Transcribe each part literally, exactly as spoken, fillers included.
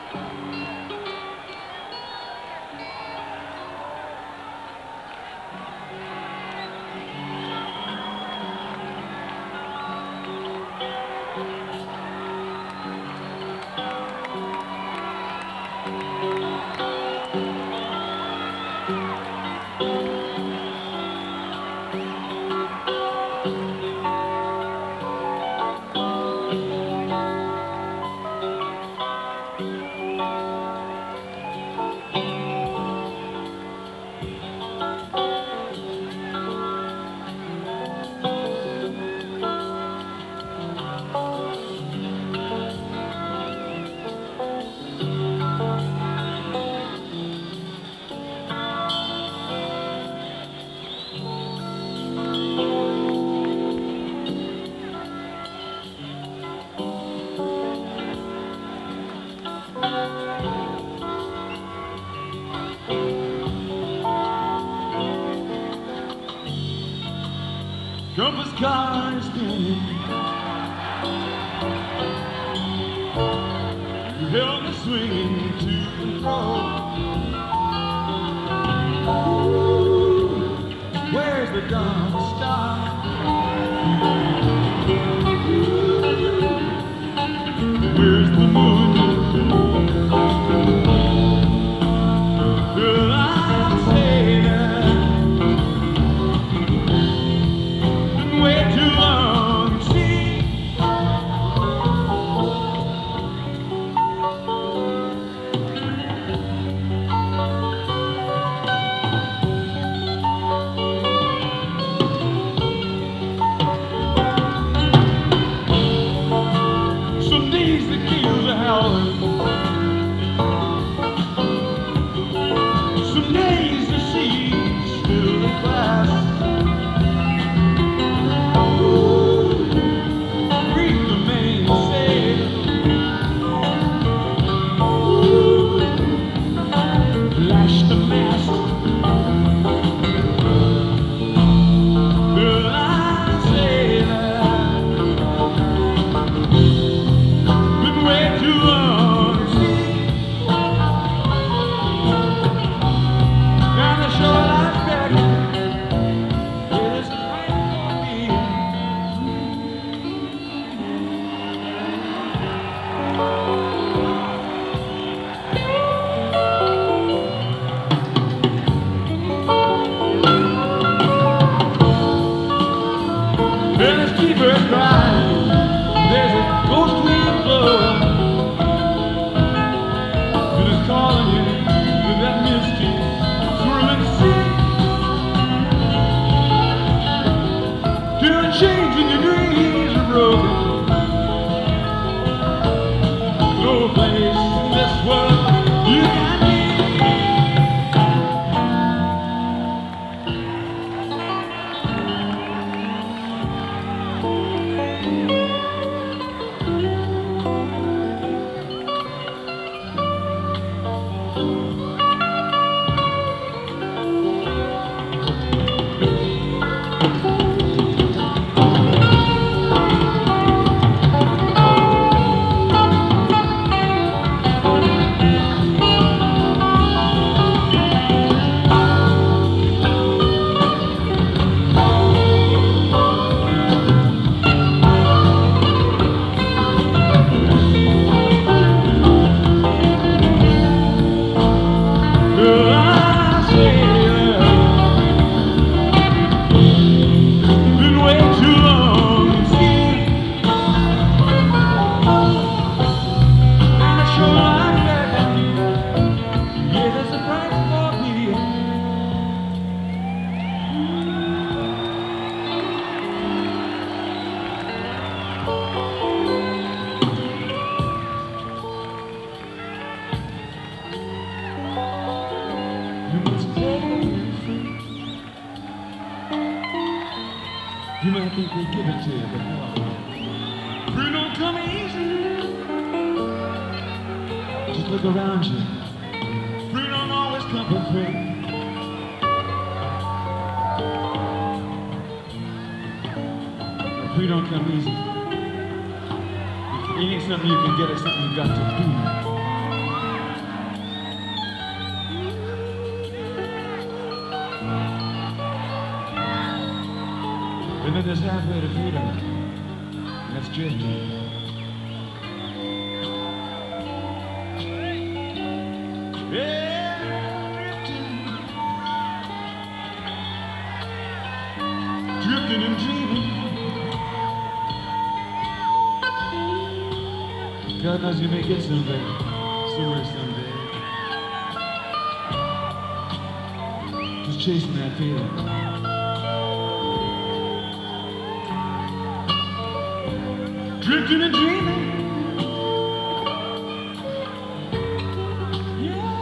Trumpet's car is spinning. You held me swinging to and fro. Ooh, where's the dawn star? Ooh, where's the moon? Well, I'll say that been way too long, see. Some days the gales are howling. Some days the sea's still in glass. Ooh, reef the mainsail. Ooh, lash the mast. Well, I say that been way too long to see. Down the shore lies beckon. There's a fight for me. Well, there's keepers crying. There's a ghost wind blowing. It is calling you to that misty, swirling sea. To a change in your dreams are broken. No place in this world you can be. Well, I say been way too long to see. And a show like that, yeah, there's a price for me. You must take it. You might think they give it to you, but no. Free don't come easy. Just look around you. Free don't always come for free. Free don't come easy. It ain't something you can get, it's something you got to do. there's halfway to freedom, and that's drifting. Yeah, drifting, drifting and dreaming. God knows you may get someday, somewhere someday. Just chasing that feeling. Drifting and dreaming. Yeah.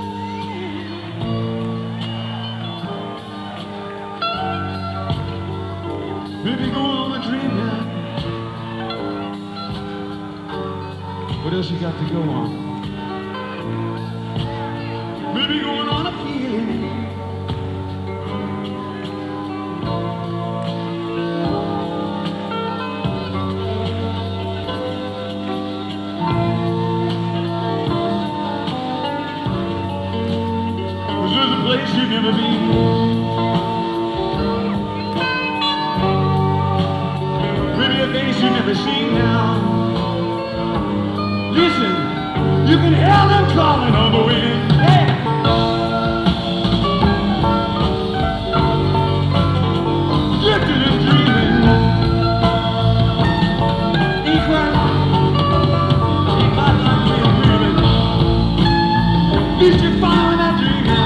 Maybe going on a dream now. What else you got to go on? Maybe going on a feeling. There's a place you've never been. Maybe a face you've never seen now. Listen, you can hear them calling on the wind. Hey! Drifting and dreaming. Ain't quite, ain't quite like we're dreaming. At least you're following that dream now.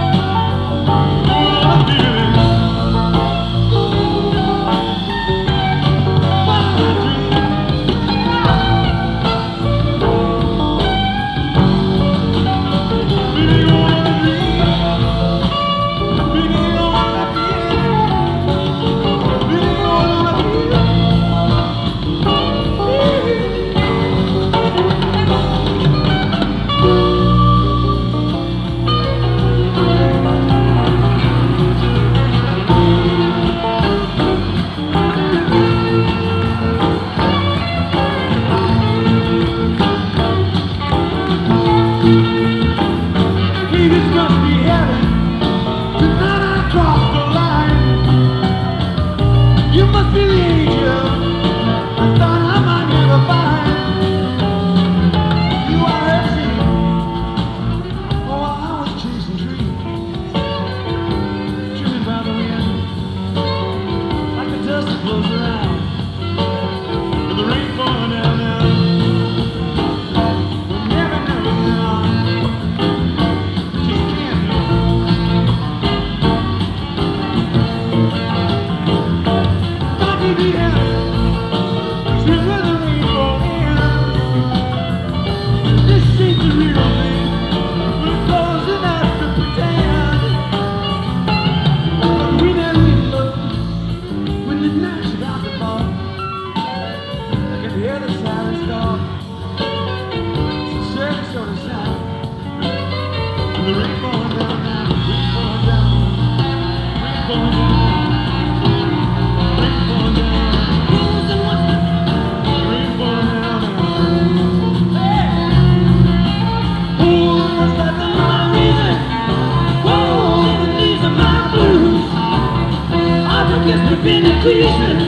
Been increasing,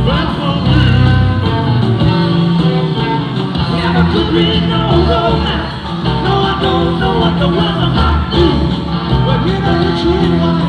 never could really know, no, no, I don't know what the world might do, but you know the truth.